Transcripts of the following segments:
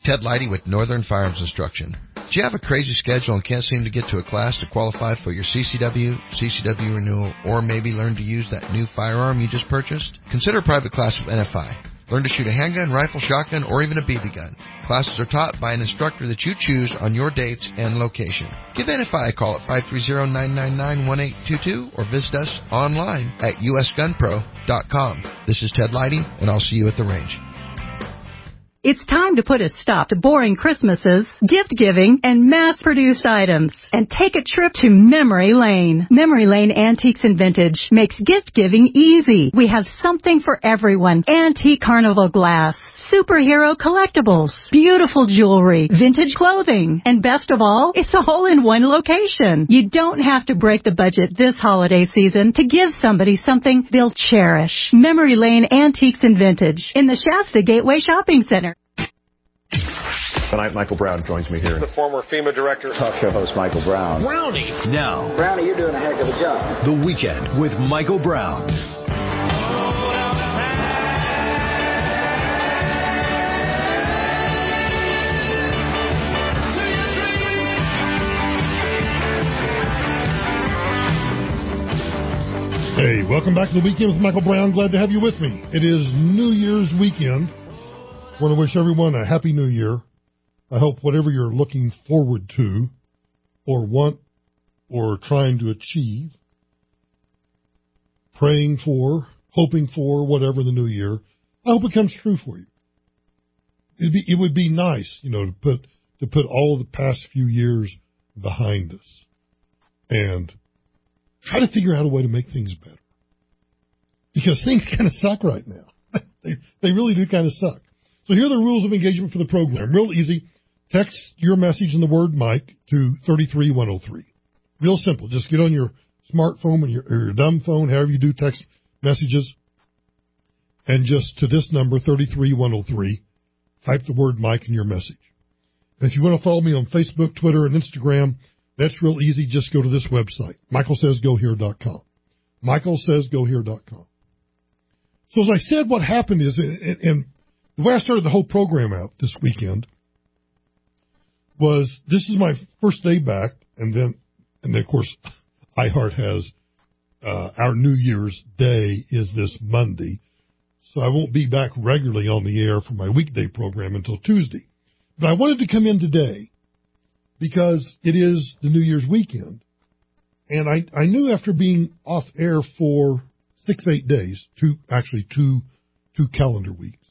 Ted Leidy with Northern Firearms Instruction. Do you have a crazy schedule and can't seem to get to a class to qualify for your CCW renewal, or maybe learn to use that new firearm you just purchased? Consider a private class with NFI. Learn to shoot a handgun, rifle, shotgun, or even a BB gun. Classes are taught by an instructor that you choose on your dates and location. Give NFI a call at 530-999-1822 or visit us online at usgunpro.com. This is Ted Leidy, and I'll see you at the range. It's time to put a stop to boring Christmases, gift-giving, and mass-produced items, and take a trip to Memory Lane. Memory Lane Antiques and Vintage makes gift-giving easy. We have something for everyone. Antique carnival glass, superhero collectibles, beautiful jewelry, vintage clothing, and best of all, it's all in one location. You don't have to break the budget this holiday season to give somebody something they'll cherish. Memory Lane Antiques and Vintage in the Shasta Gateway Shopping Center. Tonight, Michael Brown joins me here. The former FEMA director. Talk show host Michael Brown. Brownie. Now. Brownie, you're doing a heck of a job. The Weekend with Michael Brown. Hey, welcome back to The Weekend with Michael Brown. Glad to have you with me. It is New Year's weekend. Want to wish everyone a Happy New Year. I hope whatever you're looking forward to or want or trying to achieve, praying for, hoping for, whatever the new year, I hope it comes true for you. It would be nice, to put all of the past few years behind us and try to figure out a way to make things better. Because things kind of suck right now. They really do kind of suck. So here are the rules of engagement for the program. Real easy. Text your message in the word Mike to 33103. Real simple. Just get on your smartphone or your dumb phone, however you do text messages, and just to this number, 33103, type the word Mike in your message. And if you want to follow me on Facebook, Twitter, and Instagram, that's real easy. Just go to this website, michaelsaysgohere.com. michaelsaysgohere.com. So as I said, what happened is, and the way I started the whole program out this weekend was, this is my first day back, and then of course, iHeart has our New Year's Day is this Monday, so I won't be back regularly on the air for my weekday program until Tuesday. But I wanted to come in today because it is the New Year's weekend, and I knew after being off air for 6-8 days, two calendar weeks,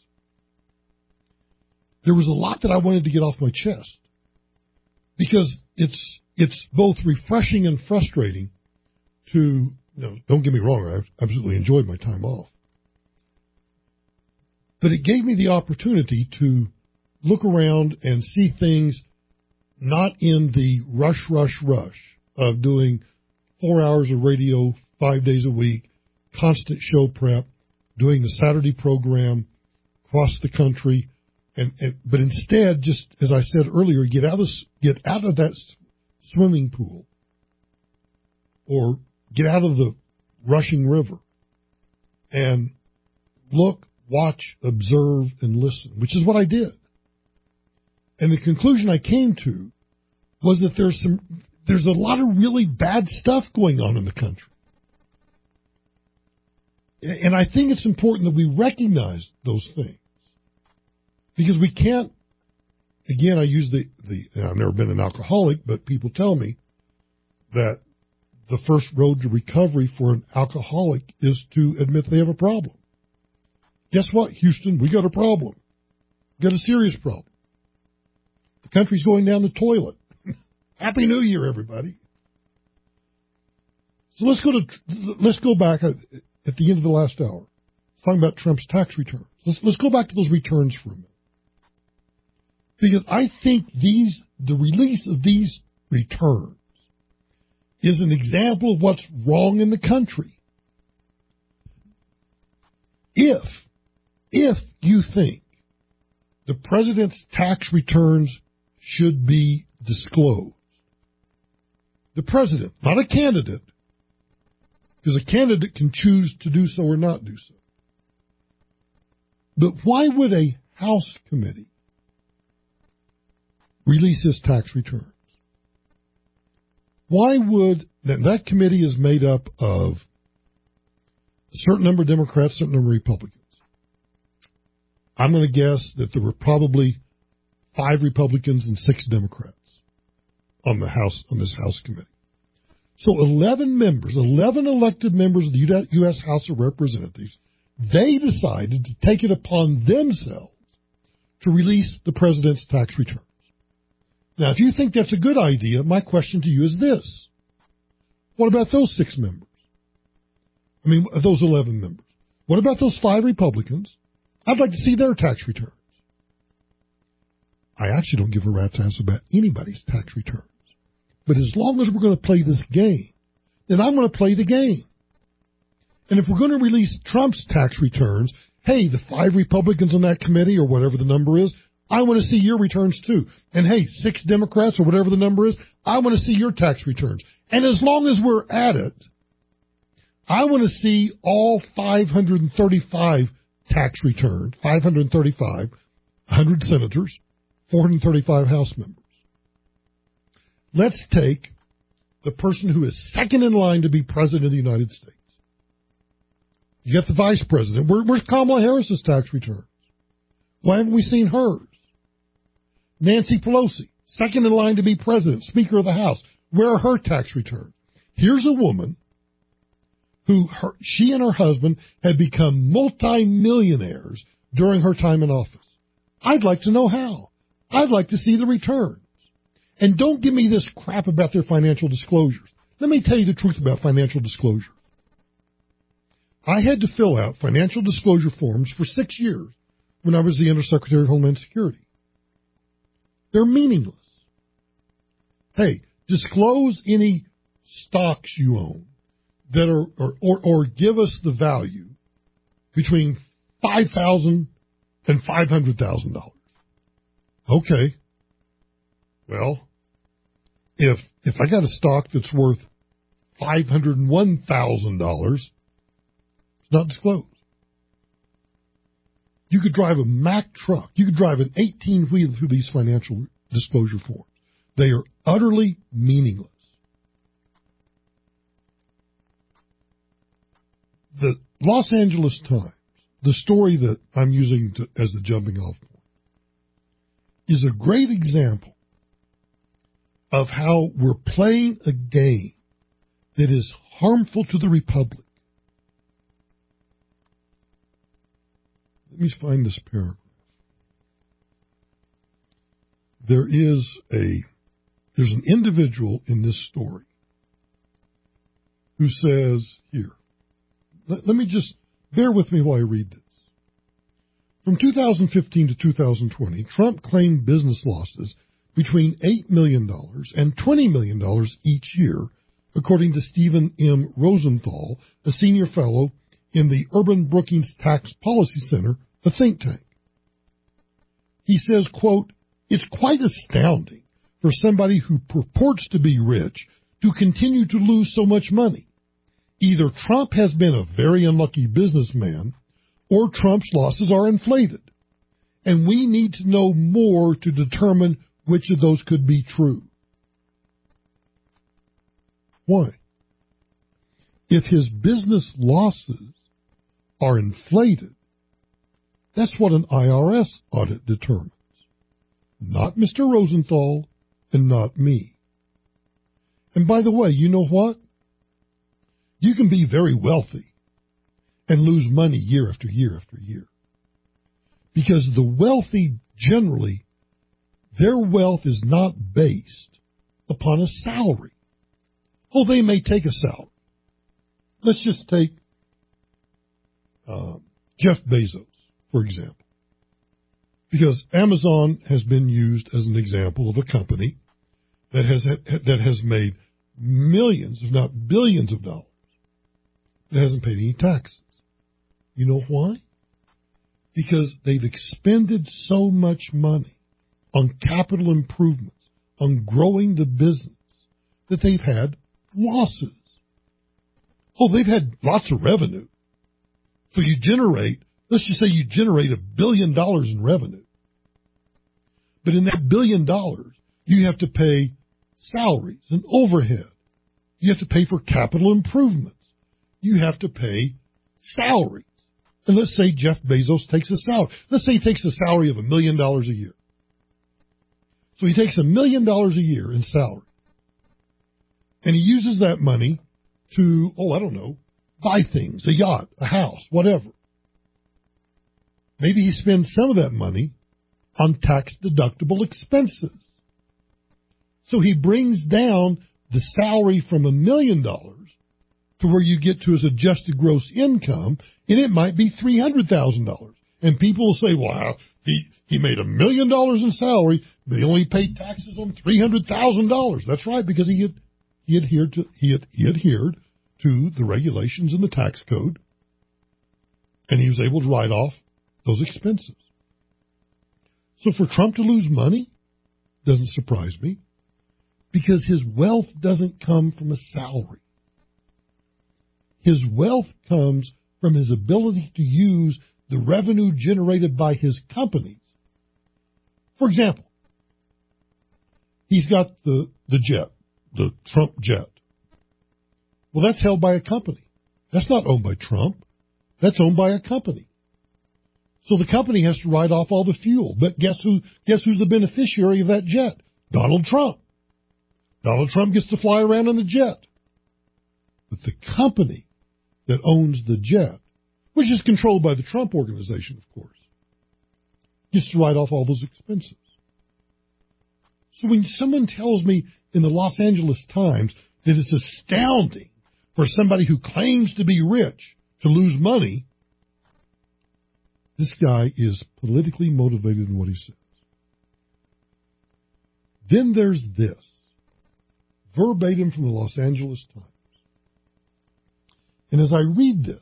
there was a lot that I wanted to get off my chest. Because it's both refreshing and frustrating to, don't get me wrong, I absolutely enjoyed my time off. But it gave me the opportunity to look around and see things not in the rush of doing 4 hours of radio 5 days a week, constant show prep, doing the Saturday program across the country, but instead, just as I said earlier, get out of that swimming pool, or get out of the rushing river, and look, watch, observe, and listen, which is what I did. And the conclusion I came to was that there's a lot of really bad stuff going on in the country. And I think it's important that we recognize those things. Because we can't, again, I use I've never been an alcoholic, but people tell me that the first road to recovery for an alcoholic is to admit they have a problem. Guess what, Houston? We got a problem. We got a serious problem. The country's going down the toilet. Happy New Year, everybody. So let's go back at the end of the last hour, talking about Trump's tax returns. Let's go back to those returns for a minute. Because I think the release of these returns is an example of what's wrong in the country. If you think the president's tax returns should be disclosed, the president, not a candidate, because a candidate can choose to do so or not do so. But why would a House committee release his tax returns. Why would that committee is made up of a certain number of Democrats, a certain number of Republicans. I'm going to guess that there were probably 5 Republicans and 6 Democrats on this House committee. So 11 members, 11 elected members of the U.S. House of Representatives, they decided to take it upon themselves to release the president's tax returns. Now, if you think that's a good idea, my question to you is this. What about those 6 members? I mean, those 11 members. What about those 5 Republicans? I'd like to see their tax returns. I actually don't give a rat's ass about anybody's tax returns. But as long as we're going to play this game, then I'm going to play the game. And if we're going to release Trump's tax returns, hey, the 5 Republicans on that committee or whatever the number is, I want to see your returns too. And hey, 6 Democrats or whatever the number is, I want to see your tax returns. And as long as we're at it, I want to see all 535 tax returns, 535, 100 senators, 435 House members. Let's take the person who is second in line to be president of the United States. You got the vice president. Where's Kamala Harris's tax returns? Why haven't we seen hers? Nancy Pelosi, second in line to be president, Speaker of the House. Where are her tax returns? Here's a woman who she and her husband had become multimillionaires during her time in office. I'd like to know how. I'd like to see the returns. And don't give me this crap about their financial disclosures. Let me tell you the truth about financial disclosure. I had to fill out financial disclosure forms for 6 years when I was the Undersecretary of Homeland Security. They're meaningless. Hey, disclose any stocks you own that are or give us the value between $5,000 and $500,000. Okay. Well, if I got a stock that's worth $501,000, it's not disclosed. You could drive a Mack truck. You could drive an 18-wheeler through these financial disclosure forms. They are utterly meaningless. The Los Angeles Times, the story that I'm using as the jumping off point, is a great example of how we're playing a game that is harmful to the Republic. Let me find this paragraph. There's an individual in this story who says here, let me just bear with me while I read this. From 2015 to 2020, Trump claimed business losses between $8 million and $20 million each year, according to Stephen M. Rosenthal, a senior fellow in the Urban Brookings Tax Policy Center, a think tank. He says, quote, "It's quite astounding for somebody who purports to be rich to continue to lose so much money. Either Trump has been a very unlucky businessman or Trump's losses are inflated. And we need to know more to determine which of those could be true." Why? If his business losses are inflated, that's what an IRS audit determines. Not Mr. Rosenthal and not me. And by the way, you know what? You can be very wealthy and lose money year after year after year. Because the wealthy generally, their wealth is not based upon a salary. Oh, they may take a salary. Let's just take Jeff Bezos, for example. Because Amazon has been used as an example of a company that has made millions, if not billions of dollars. It hasn't paid any taxes. You know why? Because they've expended so much money on capital improvements, on growing the business, that they've had losses. Oh, they've had lots of revenue. So you generate, let's just say you generate $1 billion in revenue. But in that $1 billion, You have to pay salaries and overhead. You have to pay for capital improvements. You have to pay salaries. And let's say Jeff Bezos takes a salary. Let's say he takes a salary of $1 million a year. So he takes $1 million a year in salary. And he uses that money to, buy things, a yacht, a house, whatever. Maybe he spends some of that money on tax-deductible expenses. So he brings down the salary from $1 million to where you get to his adjusted gross income, and it might be $300,000. And people will say, wow, he made $1 million in salary, but he only paid taxes on $300,000. That's right, because he adhered to the regulations in the tax code, and he was able to write off those expenses. So for Trump to lose money doesn't surprise me, because his wealth doesn't come from a salary. His wealth comes from his ability to use the revenue generated by his companies. For example, he's got the jet, the Trump jet. Well, that's held by a company. That's not owned by Trump. That's owned by a company. So the company has to write off all the fuel. But guess who's the beneficiary of that jet? Donald Trump. Donald Trump gets to fly around in the jet. But the company that owns the jet, which is controlled by the Trump organization, of course, gets to write off all those expenses. So when someone tells me in the Los Angeles Times that it's astounding for somebody who claims to be rich to lose money, this guy is politically motivated in what he says. Then there's this, verbatim from the Los Angeles Times. And as I read this,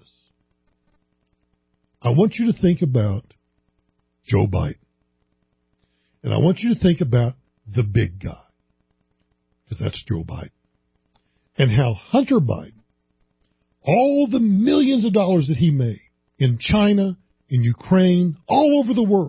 I want you to think about Joe Biden. And I want you to think about the big guy, because that's Joe Biden. And how Hunter Biden, all the millions of dollars that he made in China, in Ukraine, all over the world,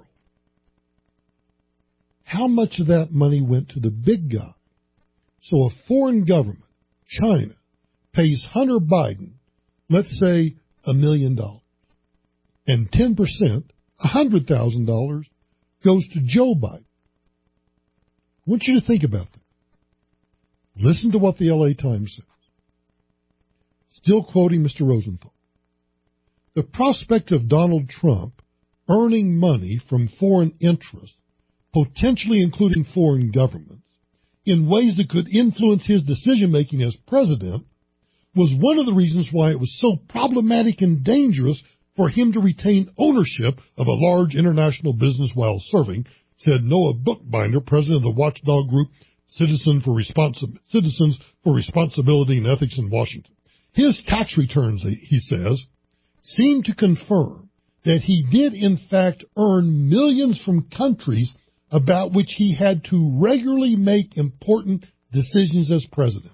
how much of that money went to the big guy? So a foreign government, China, pays Hunter Biden, let's say, $1 million. And 10%, $100,000, goes to Joe Biden. I want you to think about that. Listen to what the LA Times says. Still quoting Mr. Rosenthal. The prospect of Donald Trump earning money from foreign interests, potentially including foreign governments, in ways that could influence his decision-making as president, was one of the reasons why it was so problematic and dangerous for him to retain ownership of a large international business while serving, said Noah Bookbinder, president of the watchdog group Citizens for Responsibility and Ethics in Washington. His tax returns, he says, seem to confirm that he did in fact earn millions from countries about which he had to regularly make important decisions as president.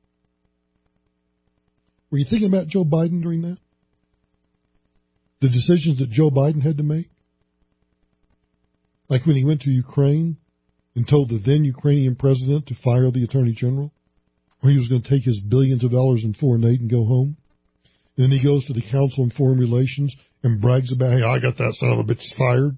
Were you thinking about Joe Biden during that? The decisions that Joe Biden had to make? Like when he went to Ukraine and told the then Ukrainian president to fire the attorney general, or he was going to take his billions of dollars in foreign aid and go home. And then he goes to the Council on Foreign Relations and brags about, hey, I got that son of a bitch fired.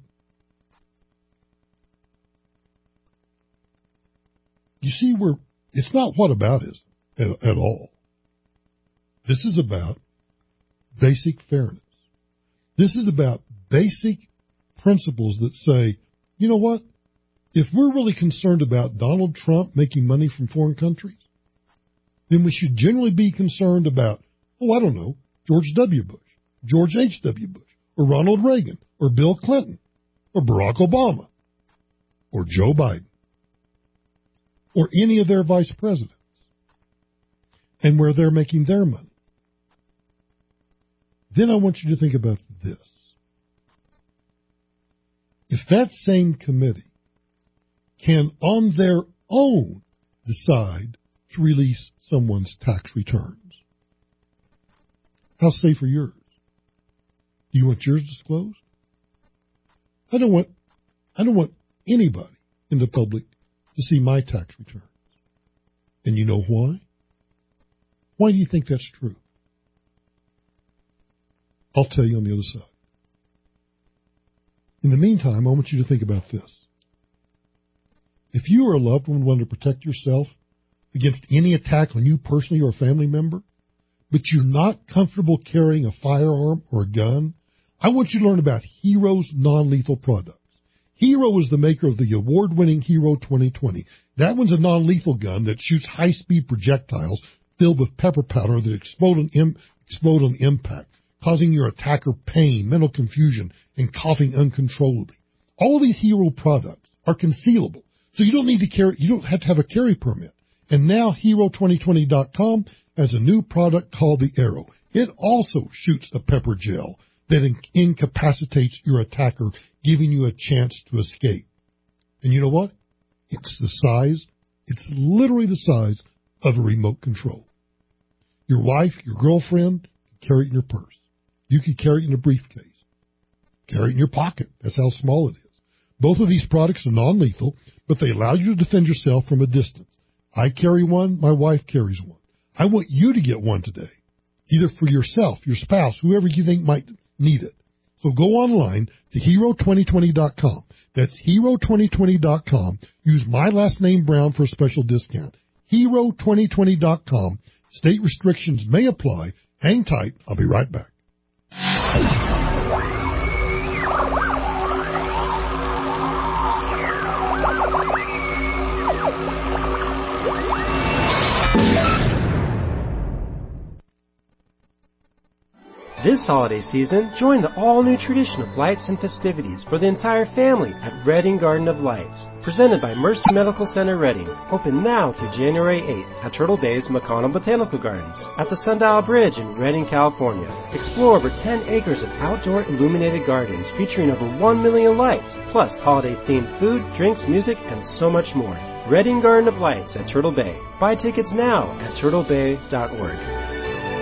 You see, it's not whataboutism at all. This is about basic fairness. This is about basic principles that say, you know what? If we're really concerned about Donald Trump making money from foreign countries, then we should generally be concerned about, George W. Bush, George H.W. Bush, or Ronald Reagan, or Bill Clinton, or Barack Obama, or Joe Biden, or any of their vice presidents, and where they're making their money. Then I want you to think about this. If that same committee can on their own decide to release someone's tax returns, how safe are yours? Do you want yours disclosed? I don't want anybody in the public to see my tax returns. And you know why? Why do you think that's true? I'll tell you on the other side. In the meantime, I want you to think about this. If you or a loved one want to protect yourself against any attack on you personally or a family member, but you're not comfortable carrying a firearm or a gun, I want you to learn about Hero's non-lethal products. Hero is the maker of the award-winning Hero 2020. That one's a non-lethal gun that shoots high-speed projectiles filled with pepper powder that explode on impact, causing your attacker pain, mental confusion, and coughing uncontrollably. All of these Hero products are concealable, so you don't have to have a carry permit. And now Hero2020.com has a new product called the Arrow. It also shoots a pepper gel that incapacitates your attacker, giving you a chance to escape. And you know what? It's literally the size of a remote control. Your wife, your girlfriend can carry it in your purse. You can carry it in a briefcase. Carry it in your pocket. That's how small it is. Both of these products are non-lethal, but they allow you to defend yourself from a distance. I carry one. My wife carries one. I want you to get one today, either for yourself, your spouse, whoever you think might need it. So go online to Hero2020.com. That's Hero2020.com. Use my last name, Brown, for a special discount. Hero2020.com. State restrictions may apply. Hang tight. I'll be right back. This holiday season, join the all-new tradition of lights and festivities for the entire family at Redding Garden of Lights. Presented by Mercy Medical Center Redding. Open now through January 8th at Turtle Bay's McConnell Botanical Gardens. At the Sundial Bridge in Redding, California. Explore over 10 acres of outdoor illuminated gardens featuring over 1 million lights, plus holiday-themed food, drinks, music, and so much more. Redding Garden of Lights at Turtle Bay. Buy tickets now at turtlebay.org.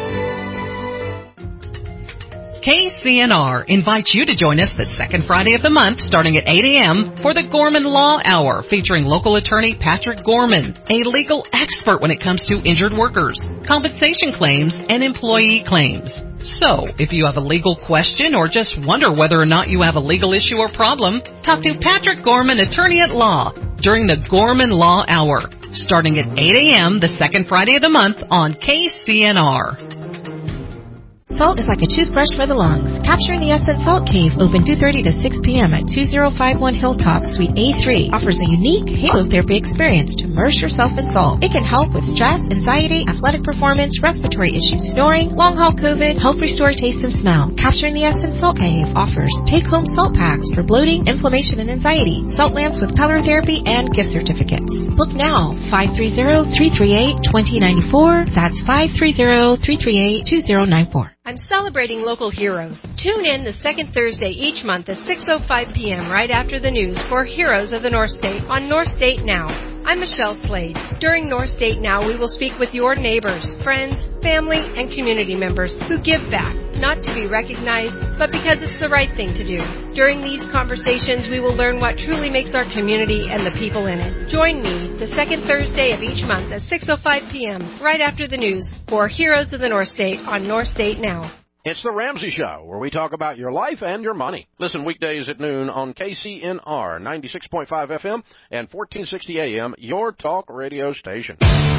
KCNR invites you to join us the second Friday of the month starting at 8 a.m. for the Gorman Law Hour featuring local attorney Patrick Gorman, a legal expert when it comes to injured workers, compensation claims, and employee claims. So, if you have a legal question or just wonder whether or not you have a legal issue or problem, talk to Patrick Gorman, attorney at law, during the Gorman Law Hour starting at 8 a.m. the second Friday of the month on KCNR. Salt is like a toothbrush for the lungs. Capturing the Essence Salt Cave, open 2:30 to 6 p.m. at 2051 Hilltop, Suite A3, offers a unique halotherapy experience to immerse yourself in salt. It can help with stress, anxiety, athletic performance, respiratory issues, snoring, long-haul COVID, help restore taste and smell. Capturing the Essence Salt Cave offers take-home salt packs for bloating, inflammation, and anxiety, salt lamps with color therapy, and gift certificates. Book now, 530-338-2094. That's 530-338-2094. I'm celebrating local heroes. Tune in the second Thursday each month at 6:05 p.m. right after the news for Heroes of the North State on North State Now. I'm Michelle Slade. During North State Now, we will speak with your neighbors, friends, family, and community members who give back, not to be recognized, but because it's the right thing to do. During these conversations, we will learn what truly makes our community and the people in it. Join me the second Thursday of each month at 6:05 p.m. right after the news for Heroes of the North State on North State Now. It's the Ramsey Show, where we talk about your life and your money. Listen weekdays at noon on KCNR 96.5 FM and 1460 AM, your talk radio station.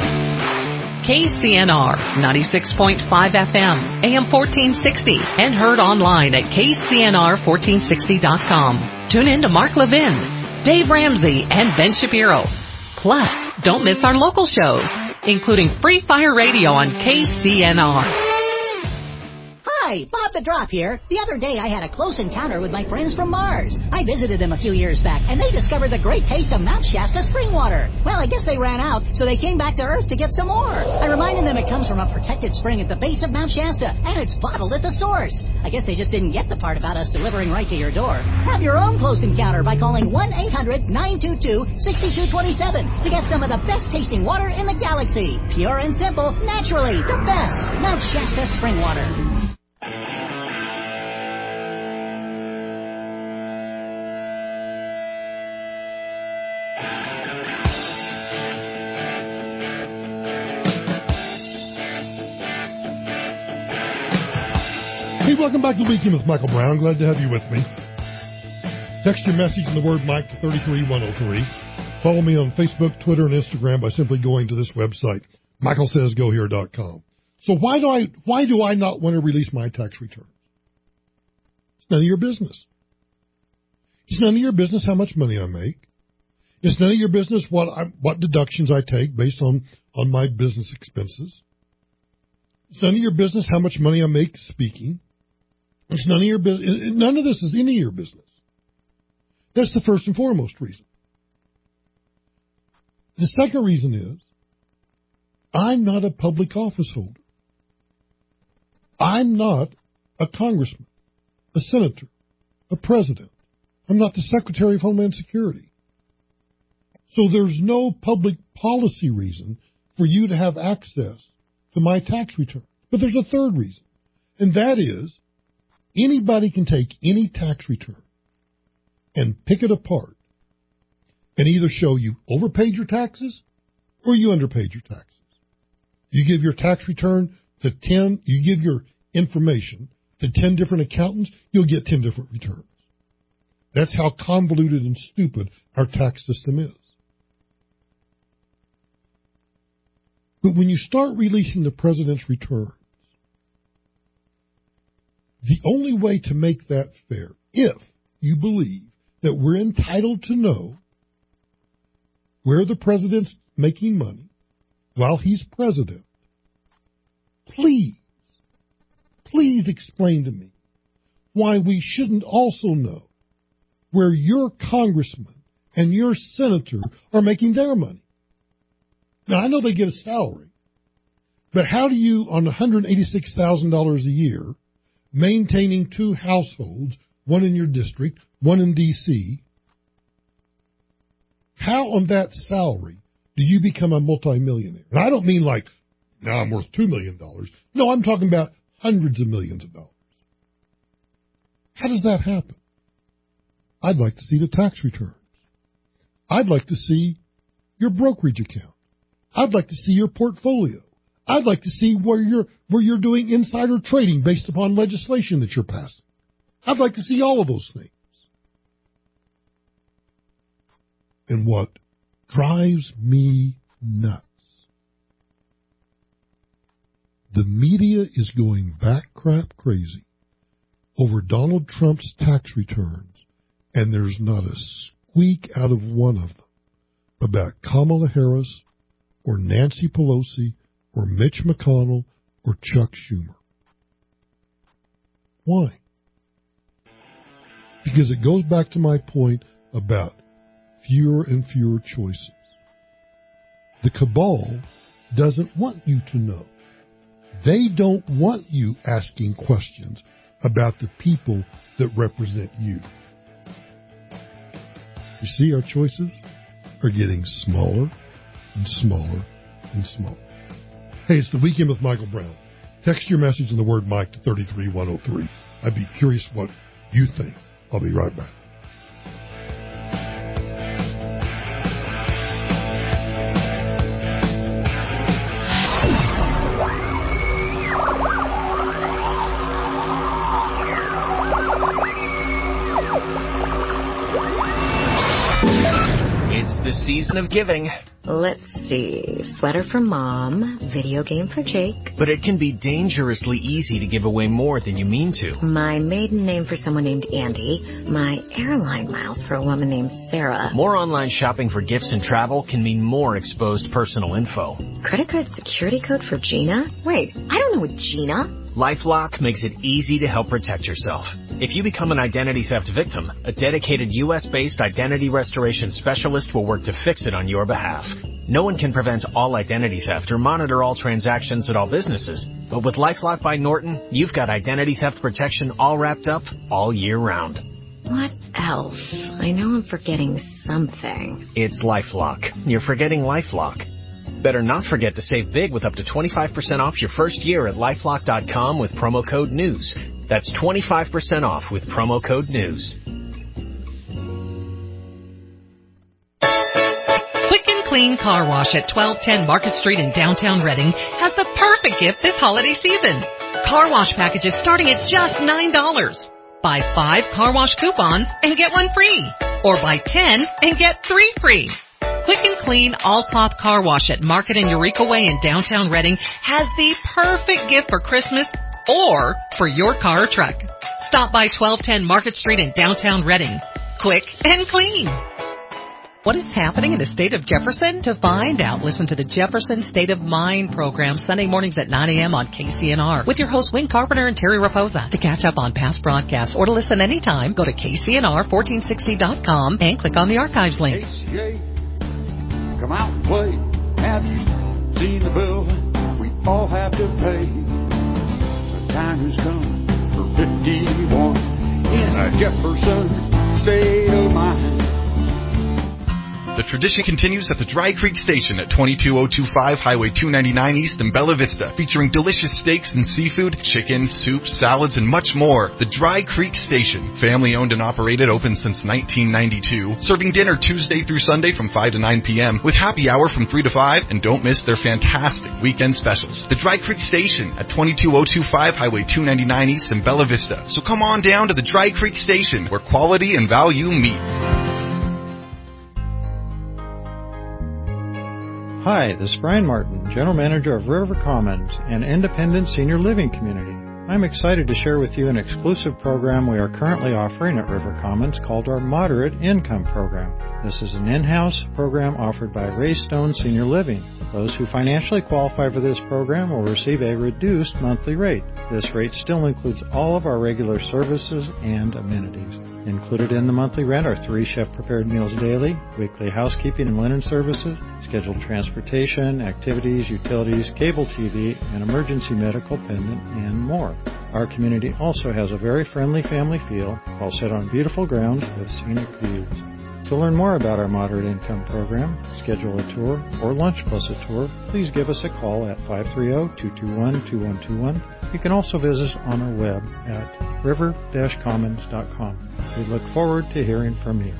KCNR 96.5 FM, AM 1460, and heard online at KCNR1460.com. Tune in to Mark Levin, Dave Ramsey, and Ben Shapiro. Plus, don't miss our local shows, including Free Fire Radio on KCNR. Hi, Bob the Drop here. The other day I had a close encounter with my friends from Mars. I visited them a few years back, and they discovered the great taste of Mount Shasta spring water. Well, I guess they ran out, so they came back to Earth to get some more. I reminded them it comes from a protected spring at the base of Mount Shasta, and it's bottled at the source. I guess they just didn't get the part about us delivering right to your door. Have your own close encounter by calling 1-800-922-6227 to get some of the best tasting water in the galaxy. Pure and simple, naturally, the best. Mount Shasta spring water. Hey, welcome back to the Weekend with Michael Brown. Glad to have you with me. Text your message in the word Mike to 33103. Follow me on Facebook, Twitter, and Instagram by simply going to this website, michaelsaysgohere.com. So why do I not want to release my tax returns? It's none of your business. It's none of your business how much money I make. It's none of your business what deductions I take based on my business expenses. It's none of your business how much money I make speaking. It's none of your business. None of this is any of your business. That's the first and foremost reason. The second reason is I'm not a public office holder. I'm not a congressman, a senator, a president. I'm not the Secretary of Homeland Security. So there's no public policy reason for you to have access to my tax return. But there's a third reason, and that is anybody can take any tax return and pick it apart and either show you overpaid your taxes or you underpaid your taxes. You give your tax return to 10, you give your information to 10 different accountants, you'll get 10 different returns. That's how convoluted and stupid our tax system is. But when you start releasing the president's returns, the only way to make that fair, if you believe that we're entitled to know where the president's making money while he's president, please explain to me why we shouldn't also know where your congressman and your senator are making their money. Now, I know they get a salary, but how do you, on $186,000 a year, maintaining two households, one in your district, one in D.C., how on that salary do you become a multimillionaire? And I don't mean like, now I'm worth $2 million. No, I'm talking about hundreds of millions of dollars. How does that happen? I'd like to see the tax returns. I'd like to see your brokerage account. I'd like to see your portfolio. I'd like to see where you're doing insider trading based upon legislation that you're passing. I'd like to see all of those things. And what drives me nuts, the media is going back crap crazy over Donald Trump's tax returns, and there's not a squeak out of one of them about Kamala Harris or Nancy Pelosi or Mitch McConnell or Chuck Schumer. Why? Because it goes back to my point about fewer and fewer choices. The cabal doesn't want you to know. They don't want you asking questions about the people that represent you. You see, our choices are getting smaller and smaller and smaller. Hey, it's the Weekend with Michael Brown. Text your message in the word Mike to 33103. I'd be curious what you think. I'll be right back. The season of giving. Let's see. Sweater for Mom, video game for Jake. But it can be dangerously easy to give away more than you mean to. My maiden name for someone named Andy. My airline miles for a woman named Sarah. More online shopping for gifts and travel can mean more exposed personal info. Credit card security code for Gina? Wait, I don't know Gina. LifeLock makes it easy to help protect yourself. If you become an identity theft victim, a dedicated U.S.-based identity restoration specialist will work to fix it on your behalf. No one can prevent all identity theft or monitor all transactions at all businesses, but with LifeLock by Norton, you've got identity theft protection all wrapped up all year round. What else? I know I'm forgetting something. It's LifeLock. You're forgetting LifeLock. Better not forget to save big with up to 25% off your first year at LifeLock.com with promo code NEWS. That's 25% off with promo code NEWS. Quick and Clean Car Wash at 1210 Market Street in downtown Reading has the perfect gift this holiday season. car wash packages starting at just $9. Buy 5 car wash coupons and get 1 free. Or buy 10 and get 3 free. Quick and Clean All-Cloth Car Wash at Market and Eureka Way in downtown Reading has the perfect gift for Christmas or for your car or truck. Stop by 1210 Market Street in downtown Reading. Quick and clean. What is happening in the state of Jefferson? To find out, listen to the Jefferson State of Mind program Sunday mornings at 9 a.m. on KCNR with your hosts Wayne Carpenter and Terry Raposa. To catch up on past broadcasts or to listen anytime, go to KCNR1460.com and click on the archives link. KCA, come out and play. Have you seen the bill we all have to pay? The time has come for 51 in a Jefferson State of Mind. The tradition continues at the Dry Creek Station at 22025 Highway 299 East in Bella Vista, featuring delicious steaks and seafood, chicken, soups, salads, and much more. The Dry Creek Station, family-owned and operated, open since 1992, serving dinner Tuesday through Sunday from 5 to 9 p.m., with happy hour from 3 to 5, and don't miss their fantastic weekend specials. The Dry Creek Station at 22025 Highway 299 East in Bella Vista. So come on down to the Dry Creek Station, where quality and value meet. Hi, this is Brian Martin, General Manager of River Commons, an independent senior living community. I'm excited to share with you an exclusive program we are currently offering at River Commons called our Moderate Income Program. This is an in-house program offered by Ray Stone Senior Living. Those who financially qualify for this program will receive a reduced monthly rate. This rate still includes all of our regular services and amenities. Included in the monthly rent are 3 chef-prepared meals daily, weekly housekeeping and linen services, scheduled transportation, activities, utilities, cable TV, and emergency medical pendant, and more. Our community also has a very friendly family feel, all set on beautiful grounds with scenic views. To learn more about our Moderate Income Program, schedule a tour, or lunch plus a tour, please give us a call at 530-221-2121. You can also visit us on our web at river-commons.com. We look forward to hearing from you.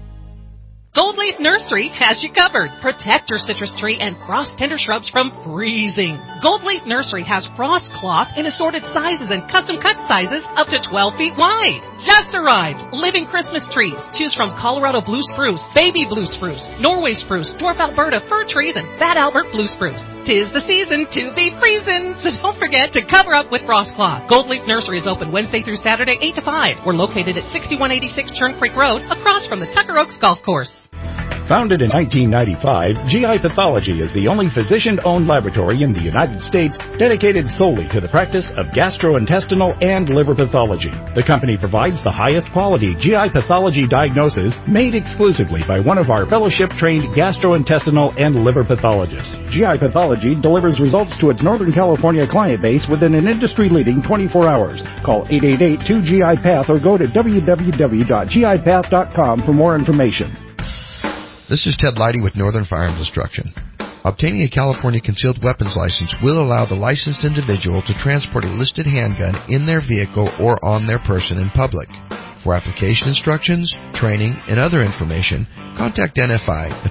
Gold Leaf Nursery has you covered. Protect your citrus tree and frost tender shrubs from freezing. Gold Leaf Nursery has frost cloth in assorted sizes and custom cut sizes up to 12 feet wide. Just arrived. Living Christmas trees. Choose from Colorado blue spruce, baby blue spruce, Norway spruce, dwarf Alberta fir trees, and fat Albert blue spruce. 'Tis the season to be freezing, so don't forget to cover up with frost cloth. Gold Leaf Nursery is open Wednesday through Saturday, 8 to 5. We're located at 6186 Churn Creek Road, across from the Tucker Oaks Golf Course. Founded in 1995, GI Pathology is the only physician-owned laboratory in the United States dedicated solely to the practice of gastrointestinal and liver pathology. The company provides the highest quality GI pathology diagnosis made exclusively by one of our fellowship-trained gastrointestinal and liver pathologists. GI Pathology delivers results to its Northern California client base within an industry-leading 24 hours. Call 888-2GI-PATH or go to www.gipath.com for more information. This is Ted Leidy with Northern Firearms Instruction. Obtaining a California concealed weapons license will allow the licensed individual to transport a listed handgun in their vehicle or on their person in public. For application instructions, training, and other information, contact NFI at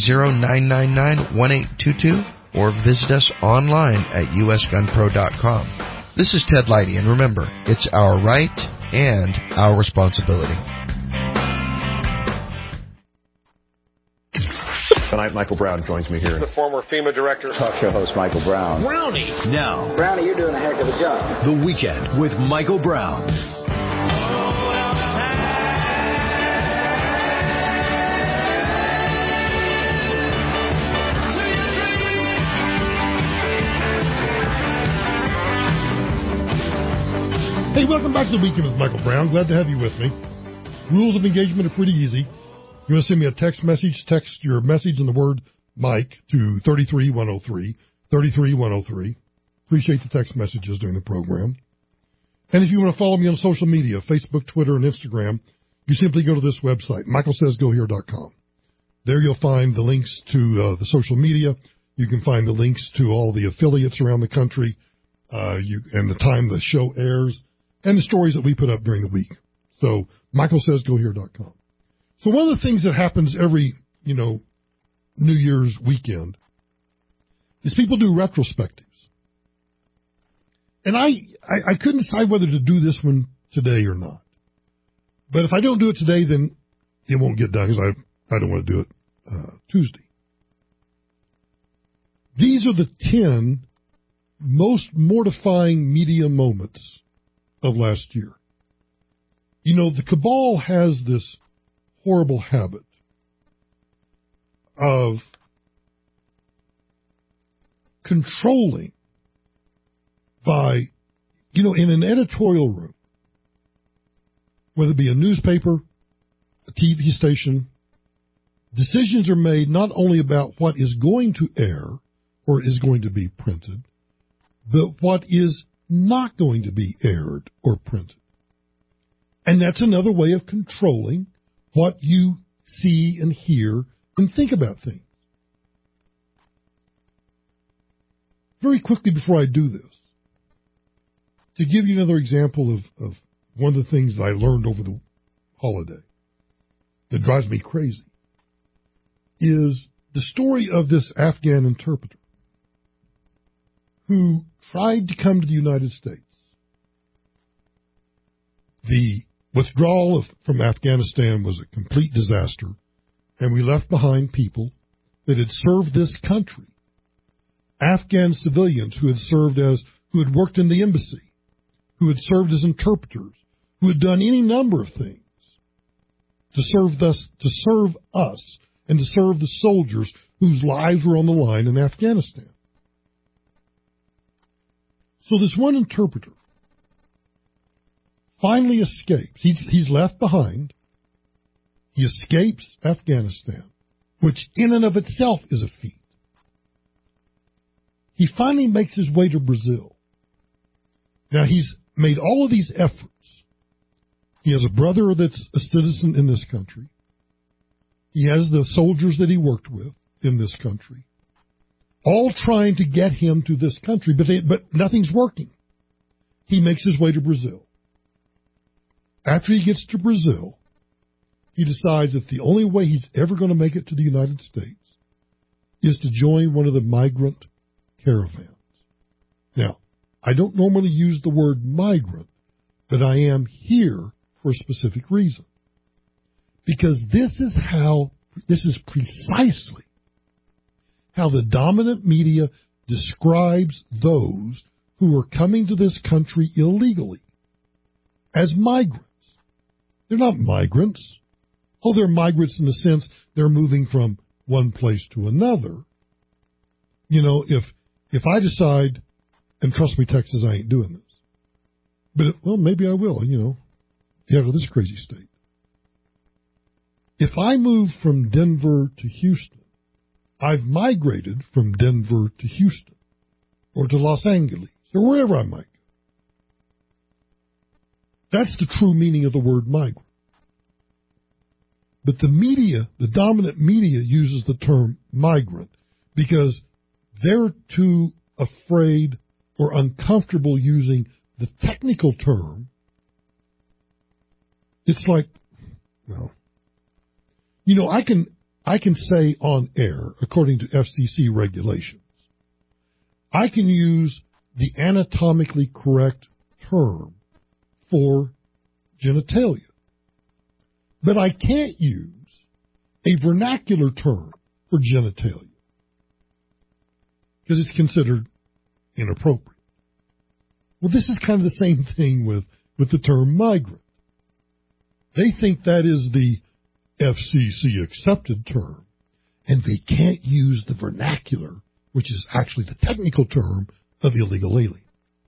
530-999-1822 or visit us online at usgunpro.com. This is Ted Leidy, and remember, it's our right and our responsibility. Tonight, Michael Brown joins me here. The former FEMA director. Talk show host Michael Brown. Brownie. Now. Brownie, you're doing a heck of a job. The Weekend with Michael Brown. Hey, welcome back to The Weekend with Michael Brown. Glad to have you with me. Rules of engagement are pretty easy. You want to send me a text message, text your message and the word Mike to 33103, 33103. Appreciate the text messages during the program. And if you want to follow me on social media, Facebook, Twitter, and Instagram, you simply go to this website, michaelsaysgohere.com. There you'll find the links to the social media. You can find the links to all the affiliates around the country, and the time the show airs, and the stories that we put up during the week. So, michaelsaysgohere.com. So one of the things that happens every, New Year's weekend is people do retrospectives. And I couldn't decide whether to do this one today or not. But if I don't do it today, then it won't get done because I don't want to do it Tuesday. These are the 10 most mortifying media moments of last year. You know, the cabal has this horrible habit of controlling by, you know, in an editorial room, whether it be a newspaper, a TV station, decisions are made not only about what is going to air or is going to be printed, but what is not going to be aired or printed. And that's another way of controlling what you see and hear and think about things. Very quickly before I do this, to give you another example of one of the things that I learned over the holiday that drives me crazy, is the story of this Afghan interpreter who tried to come to the United States. The withdrawal from Afghanistan was a complete disaster, and we left behind people that had served this country, Afghan civilians who had worked in the embassy, who had served as interpreters, who had done any number of things to serve us and to serve the soldiers whose lives were on the line in Afghanistan. So this one interpreter finally escapes. He's left behind. He escapes Afghanistan, which in and of itself is a feat. He finally makes his way to Brazil. Now, he's made all of these efforts. He has a brother that's a citizen in this country. He has the soldiers that he worked with in this country, all trying to get him to this country, but nothing's working. He makes his way to Brazil. After he gets to Brazil, he decides that the only way he's ever going to make it to the United States is to join one of the migrant caravans. Now, I don't normally use the word migrant, but I am here for a specific reason. Because this is precisely how the dominant media describes those who are coming to this country illegally as migrants. They're not migrants. Oh, they're migrants in the sense they're moving from one place to another. You know, if I decide, and trust me, Texas, I ain't doing this. But, well, maybe I will, you know, out of this crazy state. If I move from Denver to Houston, I've migrated from Denver to Houston or to Los Angeles or wherever I might go. That's the true meaning of the word migrant. But the media, the dominant media, uses the term migrant because they're too afraid or uncomfortable using the technical term. It's like, well, you know, I can say on air, according to FCC regulations, I can use the anatomically correct term for genitalia. But I can't use a vernacular term for genitalia because it's considered inappropriate. Well, this is kind of the same thing with the term migrant. They think that is the FCC accepted term, and they can't use the vernacular, which is actually the technical term of illegal alien.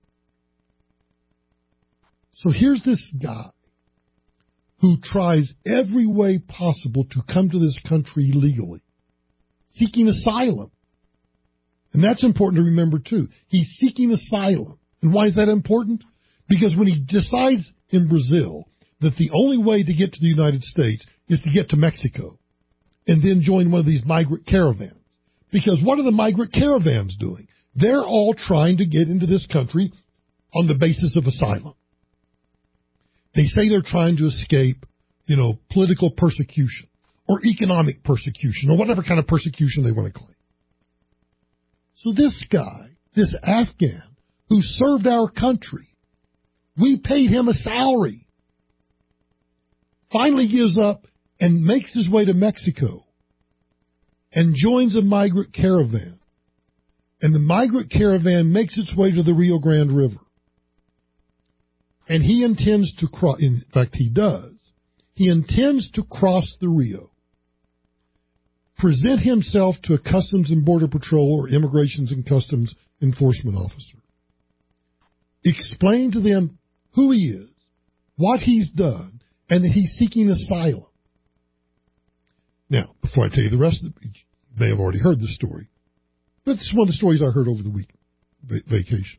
So here's this guy who tries every way possible to come to this country legally, seeking asylum. And that's important to remember, too. He's seeking asylum. And why is that important? Because when he decides in Brazil that the only way to get to the United States is to get to Mexico and then join one of these migrant caravans. Because what are the migrant caravans doing? They're all trying to get into this country on the basis of asylum. They say they're trying to escape, you know, political persecution or economic persecution or whatever kind of persecution they want to claim. So this guy, this Afghan, who served our country. We paid him a salary. Finally gives up and makes his way to Mexico and joins a migrant caravan. And the migrant caravan makes its way to the Rio Grande River. And he intends to cross, in fact he does, he intends to cross the Rio, present himself to a Customs and Border Patrol or Immigration and Customs Enforcement officer, explain to them who he is, what he's done, and that he's seeking asylum. Now, before I tell you the rest of it, you may have already heard this story, but it's one of the stories I heard over the week vacation.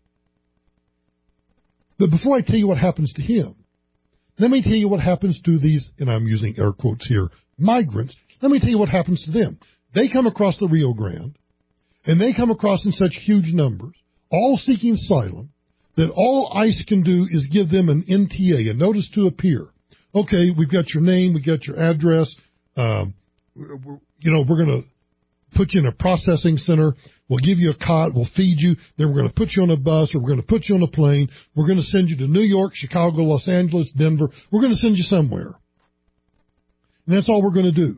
But before I tell you what happens to him, let me tell you what happens to these, and I'm using air quotes here, migrants. Let me tell you what happens to them. They come across the Rio Grande, and they come across in such huge numbers, all seeking asylum, that all ICE can do is give them an NTA, a notice to appear. Okay, we've got your name, we've got your address, we're going to put you in a processing center. We'll give you a cot. We'll feed you. Then we're going to put you on a bus, or we're going to put you on a plane. We're going to send you to New York, Chicago, Los Angeles, Denver. We're going to send you somewhere. And that's all we're going to do.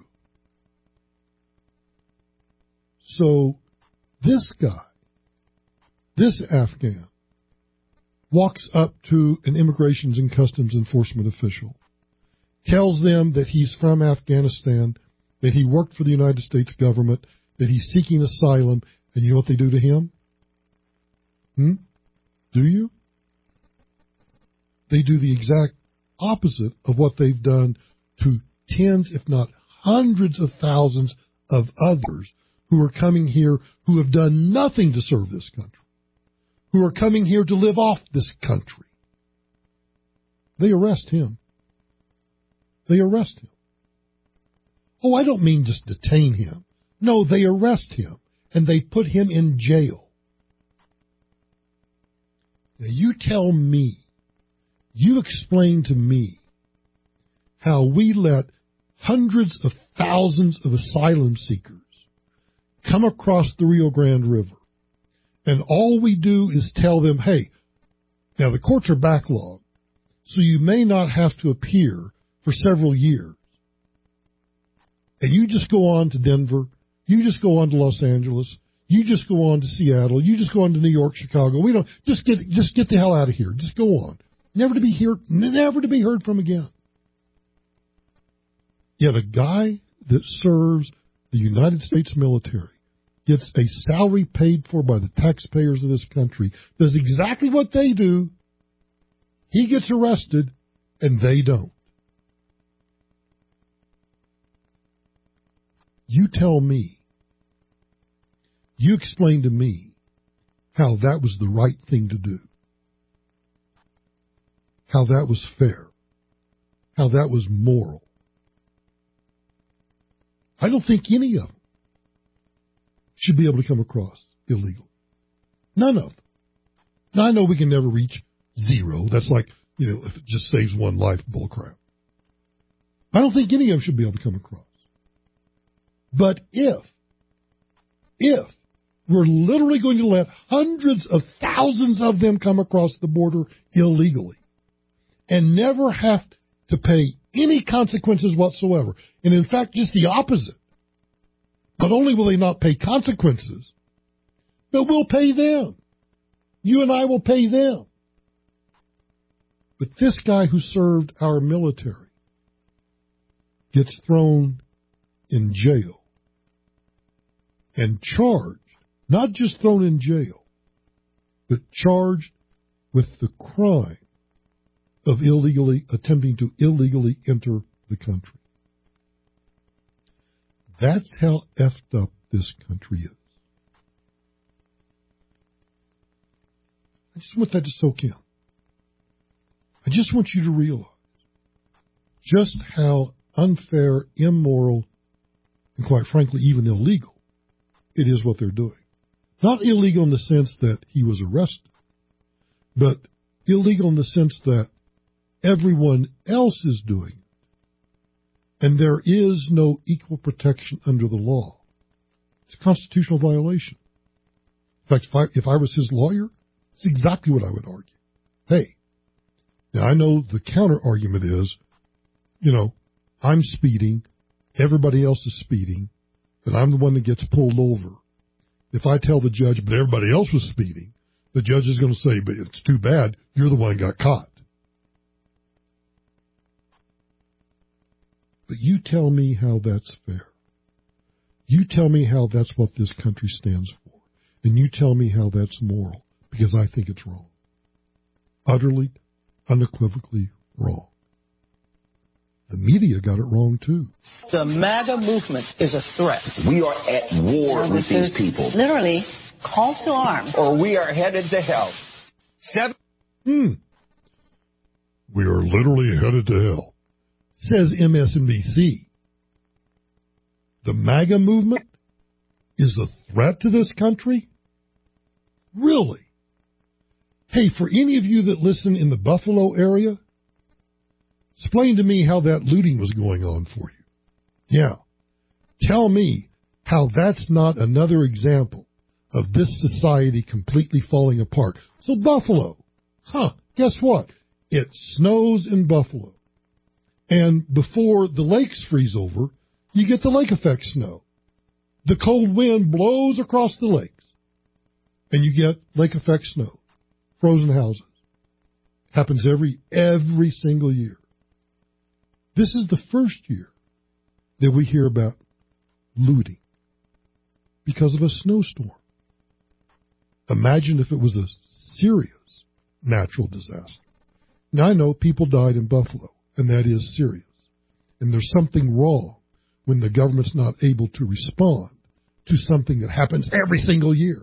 So this guy, this Afghan, walks up to an Immigration and Customs Enforcement official, tells them that he's from Afghanistan, that he worked for the United States government, that he's seeking asylum, and you know what they do to him? Do you? They do the exact opposite of what they've done to tens, if not hundreds of thousands of others who are coming here who have done nothing to serve this country, who are coming here to live off this country. They arrest him. They arrest him. Oh, I don't mean just detain him. No, they arrest him, and they put him in jail. Now, you tell me, you explain to me how we let hundreds of thousands of asylum seekers come across the Rio Grande River, and all we do is tell them, hey, now the courts are backlogged, so you may not have to appear for several years. And you just go on to Denver, you just go on to Los Angeles, you just go on to Seattle, you just go on to New York, Chicago. We don't just get the hell out of here. Just go on. Never to be heard from again. Yet a guy that serves the United States military, gets a salary paid for by the taxpayers of this country, does exactly what they do. He gets arrested, and they don't. You tell me, you explain to me how that was the right thing to do, how that was fair, how that was moral. I don't think any of them should be able to come across illegal. None of them. Now, I know we can never reach zero. That's like, if it just saves one life, bullcrap. I don't think any of them should be able to come across. But if we're literally going to let hundreds of thousands of them come across the border illegally and never have to pay any consequences whatsoever, and in fact, just the opposite. Not only will they not pay consequences, but we'll pay them. You and I will pay them. But this guy who served our military gets thrown in jail and charged, not just thrown in jail, but charged with the crime of attempting to illegally enter the country. That's how effed up this country is. I just want that to soak in. I just want you to realize just how unfair, immoral, and quite frankly, even illegal it is what they're doing. Not illegal in the sense that he was arrested, but illegal in the sense that everyone else is doing it. And there is no equal protection under the law. It's a constitutional violation. In fact, if I was his lawyer, It's exactly what I would argue. Hey, now I know the counter argument is, I'm speeding, everybody else is speeding, and I'm the one that gets pulled over. If I tell the judge, but everybody else was speeding, the judge is going to say, but it's too bad, you're the one that got caught. But you tell me how that's fair. You tell me how that's what this country stands for. And you tell me how that's moral, because I think it's wrong. Utterly, unequivocally wrong. The media got it wrong, too. The MAGA movement is a threat. We are at war with these people. Literally, call to arms. Or we are headed to hell. We are literally headed to hell, says MSNBC. The MAGA movement is a threat to this country? Really? Hey, for any of you that listen in the Buffalo area, explain to me how that looting was going on for you. Yeah. Tell me how that's not another example of this society completely falling apart. So Buffalo, guess what? It snows in Buffalo. And before the lakes freeze over, you get the lake effect snow. The cold wind blows across the lakes, and you get lake effect snow, frozen houses. Happens every single year. This is the first year that we hear about looting because of a snowstorm. Imagine if it was a serious natural disaster. Now, I know people died in Buffalo, and that is serious. And there's something wrong when the government's not able to respond to something that happens every single year.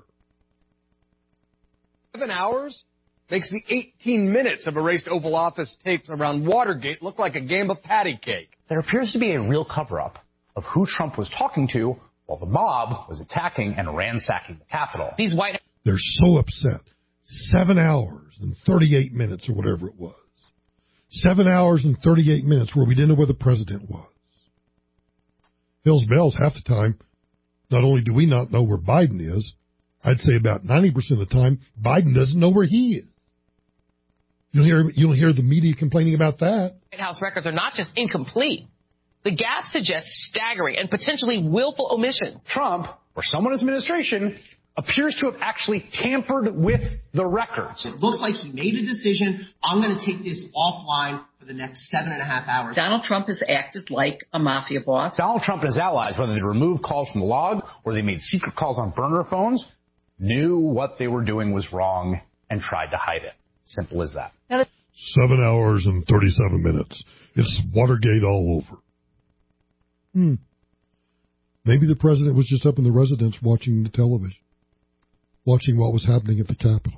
7 hours makes the 18 minutes of erased Oval Office tapes around Watergate look like a game of patty cake. There appears to be a real cover-up of who Trump was talking to while the mob was attacking and ransacking the Capitol. They're so upset. 7 hours and 38 minutes or whatever it was. 7 hours and 38 minutes where we didn't know where the president was. Hell's bells, half the time, not only do we not know where Biden is, I'd say about 90% of the time, Biden doesn't know where he is. You don't hear the media complaining about that. White House records are not just incomplete. The gap suggests staggering and potentially willful omissions. Trump, or someone in his administration, appears to have actually tampered with the records. It looks like he made a decision. I'm going to take this offline for the next 7.5 hours. Donald Trump has acted like a mafia boss. Donald Trump and his allies, whether they removed calls from the log or they made secret calls on burner phones, knew what they were doing was wrong and tried to hide it. Simple as that. 7 hours and 37 minutes. It's Watergate all over. Maybe the president was just up in the residence watching the television, watching what was happening at the Capitol.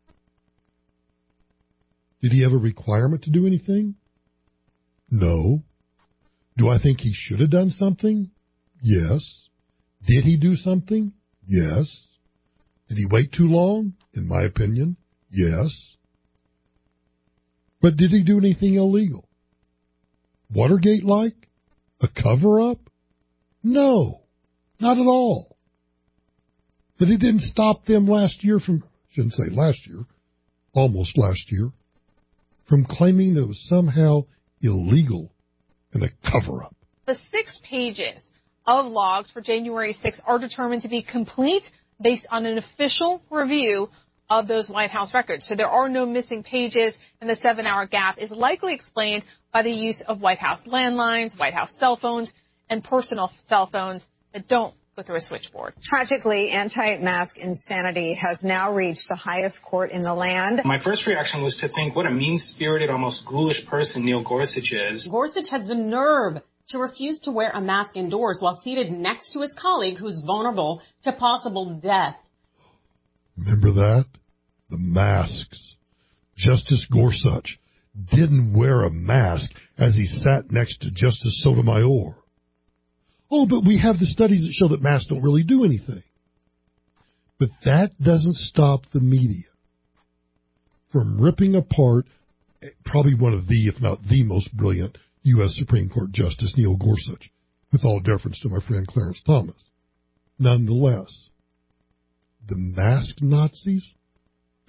Did he have a requirement to do anything? No. Do I think he should have done something? Yes. Did he do something? Yes. Did he wait too long? In my opinion, yes. But did he do anything illegal? Watergate-like? A cover-up? No, not at all. But it didn't stop them last year from, shouldn't say last year, almost last year, from claiming that it was somehow illegal and a cover-up. The 6 pages of logs for January 6th are determined to be complete based on an official review of those White House records. So there are no missing pages, and the 7-hour gap is likely explained by the use of White House landlines, White House cell phones, and personal cell phones that don't go through a switchboard. Tragically, anti-mask insanity has now reached the highest court in the land. My first reaction was to think what a mean-spirited, almost ghoulish person Neil Gorsuch is. Gorsuch has the nerve to refuse to wear a mask indoors while seated next to his colleague who's vulnerable to possible death. Remember that? The masks. Justice Gorsuch didn't wear a mask as he sat next to Justice Sotomayor. Oh, but we have the studies that show that masks don't really do anything. But that doesn't stop the media from ripping apart probably one of the, if not the most brilliant U.S. Supreme Court Justice, Neil Gorsuch, with all deference to my friend Clarence Thomas. Nonetheless, the mask Nazis?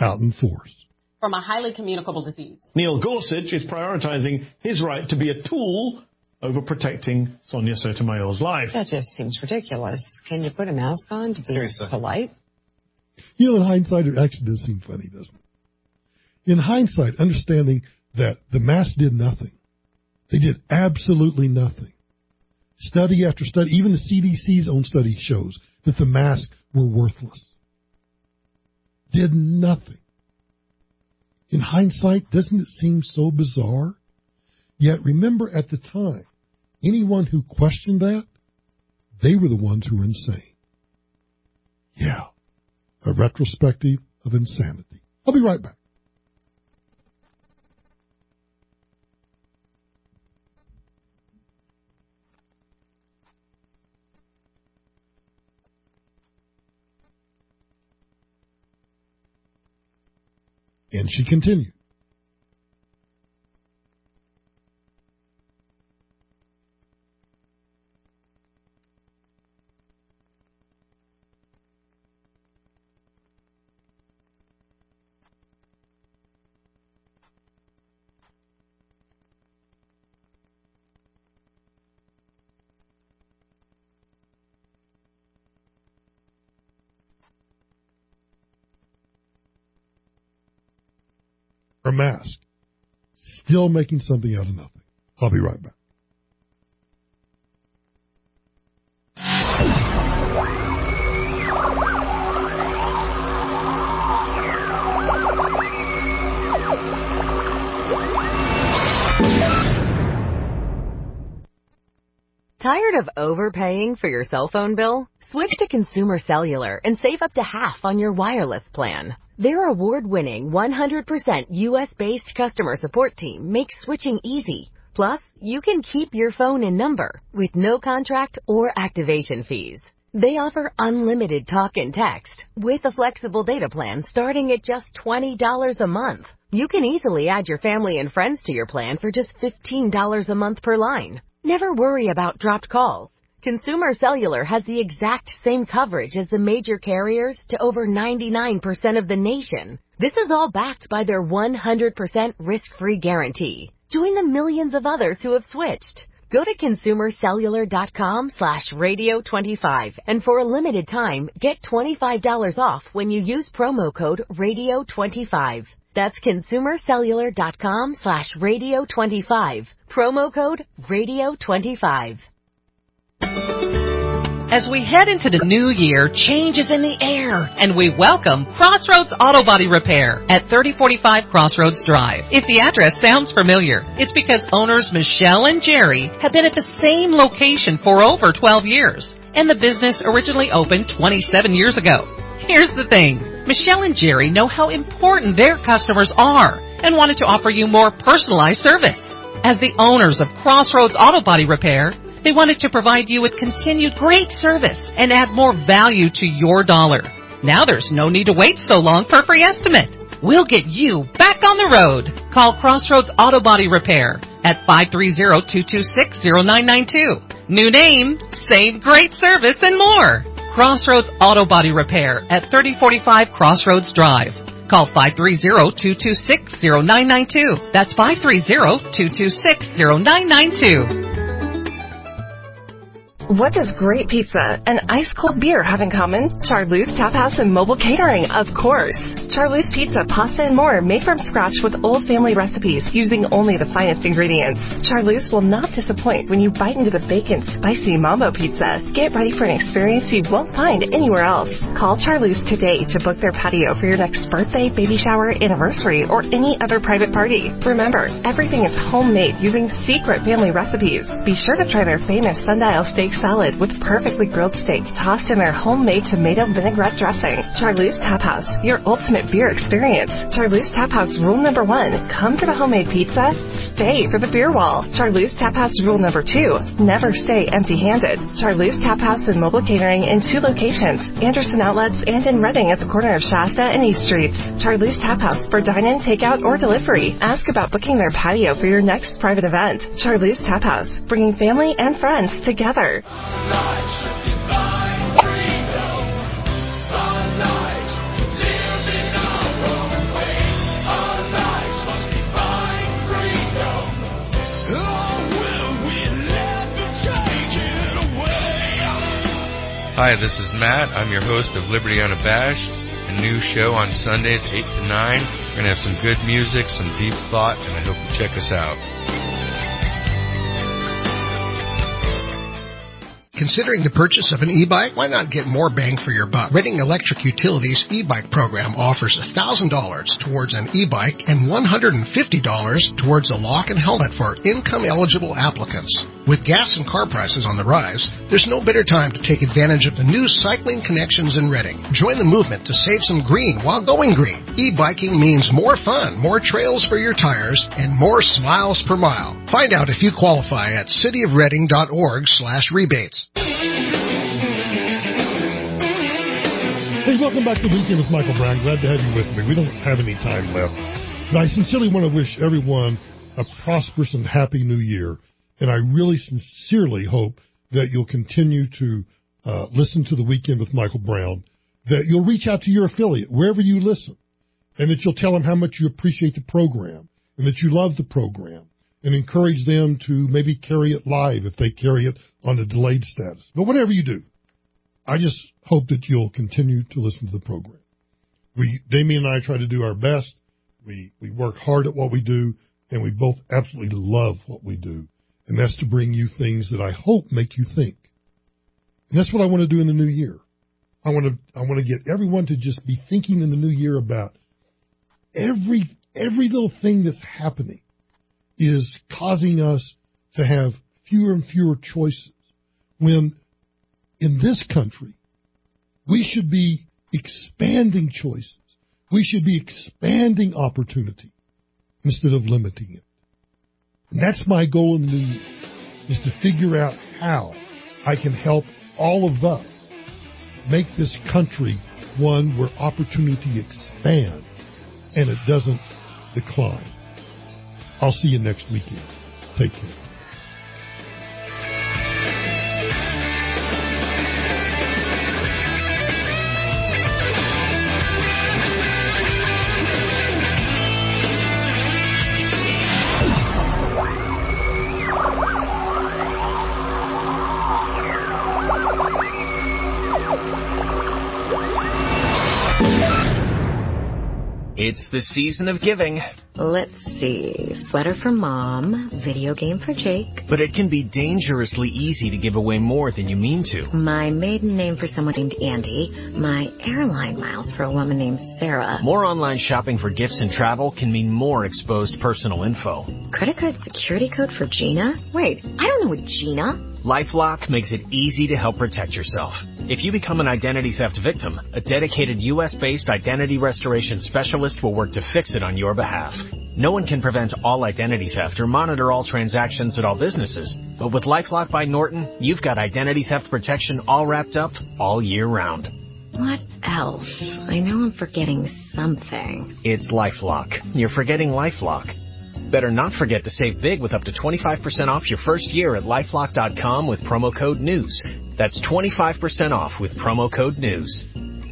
out in force. From a highly communicable disease. Neil Gorsuch is prioritizing his right to be a tool over protecting Sonia Sotomayor's life. That just seems ridiculous. Can you put a mask on to be polite? You know, in hindsight, it actually does seem funny, doesn't it? In hindsight, understanding that the mask did nothing. They did absolutely nothing. Study after study, even the CDC's own study shows that the masks were worthless. Did nothing. In hindsight, doesn't it seem so bizarre? Yet remember at the time, anyone who questioned that, they were the ones who were insane. Yeah, a retrospective of insanity. I'll be right back. And she continued. Her mask. Still making something out of nothing. I'll be right back. Tired of overpaying for your cell phone bill? Switch to Consumer Cellular and save up to half on your wireless plan. Their award-winning 100% U.S.-based customer support team makes switching easy. Plus, you can keep your phone and number with no contract or activation fees. They offer unlimited talk and text with a flexible data plan starting at just $20 a month. You can easily add your family and friends to your plan for just $15 a month per line. Never worry about dropped calls. Consumer Cellular has the exact same coverage as the major carriers to over 99% of the nation. This is all backed by their 100% risk-free guarantee. Join the millions of others who have switched. Go to consumercellular.com/radio25 and for a limited time, get $25 off when you use promo code radio25. That's consumercellular.com/radio25. Promo code radio25. As we head into the new year, change is in the air, and we welcome Crossroads Auto Body Repair at 3045 Crossroads Drive. If the address sounds familiar, it's because owners Michelle and Jerry have been at the same location for over 12 years, and the business originally opened 27 years ago. Here's the thing. Michelle and Jerry know how important their customers are and wanted to offer you more personalized service. As the owners of Crossroads Auto Body Repair, they wanted to provide you with continued great service and add more value to your dollar. Now there's no need to wait so long for a free estimate. We'll get you back on the road. Call Crossroads Auto Body Repair at 530-226-0992. New name, same great service, and more. Crossroads Auto Body Repair at 3045 Crossroads Drive. Call 530-226-0992. That's 530-226-0992. What does great pizza and ice-cold beer have in common? Charlie's Tap House and Mobile Catering, of course. Charlie's Pizza, pasta, and more made from scratch with old family recipes using only the finest ingredients. Charlie's will not disappoint when you bite into the bacon spicy mambo pizza. Get ready for an experience you won't find anywhere else. Call Charlie's today to book their patio for your next birthday, baby shower, anniversary, or any other private party. Remember, everything is homemade using secret family recipes. Be sure to try their famous sundial steak salad with perfectly grilled steak tossed in their homemade tomato vinaigrette dressing. Charlie's Tap House, your ultimate beer experience. Charlie's Tap House rule number 1, come for the homemade pizza, stay for the beer wall. Charlie's Tap House rule number 2, never stay empty-handed. Charlie's Tap House and Mobile Catering in 2 locations, Anderson Outlets and in Reading at the corner of Shasta and East Streets. Charlie's Tap House for dine-in, takeout, or delivery. Ask about booking their patio for your next private event. Charlie's Tap House, bringing family and friends together. Hi, this is Matt. I'm your host of Liberty Unabashed, a new show on Sundays, 8 to 9. We're going to have some good music, some deep thought, and I hope you check us out. Considering the purchase of an e-bike? Why not get more bang for your buck? Redding Electric Utilities e-bike program offers $1,000 towards an e-bike and $150 towards a lock and helmet for income-eligible applicants. With gas and car prices on the rise, there's no better time to take advantage of the new cycling connections in Redding. Join the movement to save some green while going green. E-biking means more fun, more trails for your tires, and more smiles per mile. Find out if you qualify at cityofredding.org/rebates. Hey, welcome back to Weekend with Michael Brown. Glad to have you with me. We don't have any time left. But I sincerely want to wish everyone a prosperous and happy new year. And I really sincerely hope that you'll continue to listen to the Weekend with Michael Brown, that you'll reach out to your affiliate wherever you listen, and that you'll tell them how much you appreciate the program and that you love the program, and encourage them to maybe carry it live if they carry it on a delayed status. But whatever you do, I just hope that you'll continue to listen to the program. Damien and I try to do our best. We work hard at what we do, and we both absolutely love what we do. And that's to bring you things that I hope make you think. And that's what I want to do in the new year. I want to get everyone to just be thinking in the new year about every little thing that's happening is causing us to have fewer and fewer choices, when in this country we should be expanding choices. We should be expanding opportunity instead of limiting it. And that's my goal in the new year, is to figure out how I can help all of us make this country one where opportunity expands and it doesn't decline. I'll see you next weekend. Take care. It's the season of giving. Let's see. Sweater for Mom, video game for Jake. But it can be dangerously easy to give away more than you mean to. My maiden name for someone named Andy. My airline miles for a woman named Sarah. More online shopping for gifts and travel can mean more exposed personal info. Credit card security code for Gina? Wait, I don't know a Gina. LifeLock makes it easy to help protect yourself. If you become an identity theft victim, a dedicated U.S.-based identity restoration specialist will work to fix it on your behalf. No one can prevent all identity theft or monitor all transactions at all businesses, but with LifeLock by Norton, you've got identity theft protection all wrapped up all year round. What else? I know I'm forgetting something. It's LifeLock. You're forgetting LifeLock. Better not forget to save big with up to 25% off your first year at LifeLock.com with promo code NEWS. That's 25% off with promo code NEWS.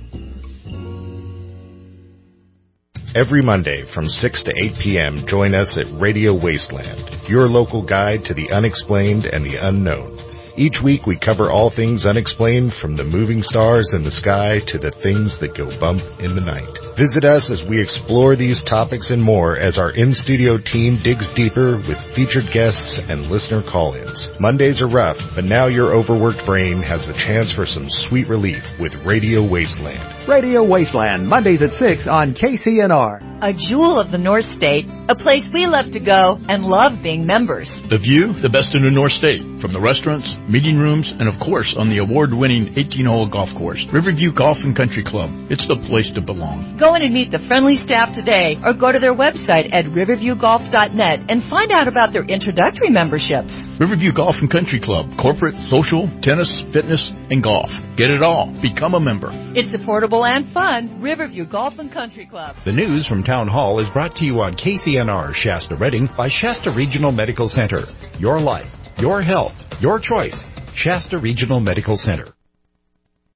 Every Monday from 6 to 8 p.m., join us at Radio Wasteland, your local guide to the unexplained and the unknown. Each week we cover all things unexplained, from the moving stars in the sky to the things that go bump in the night. Visit us as we explore these topics and more as our in-studio team digs deeper with featured guests and listener call-ins. Mondays are rough, but now your overworked brain has the chance for some sweet relief with Radio Wasteland. Radio Wasteland, Mondays at 6 on KCNR. A jewel of the North State, a place we love to go and love being members. The view, the best in the North State, from the restaurants, meeting rooms, and of course on the award-winning 18-hole golf course. Riverview Golf and Country Club. It's the place to belong. Go in and meet the friendly staff today, or go to their website at riverviewgolf.net and find out about their introductory memberships. Riverview Golf and Country Club. Corporate, social, tennis, fitness, and golf. Get it all. Become a member. It's affordable and fun. Riverview Golf and Country Club. The news from Town Hall is brought to you on KCNR Shasta Redding by Shasta Regional Medical Center. Your life, your health, your choice. Shasta Regional Medical Center.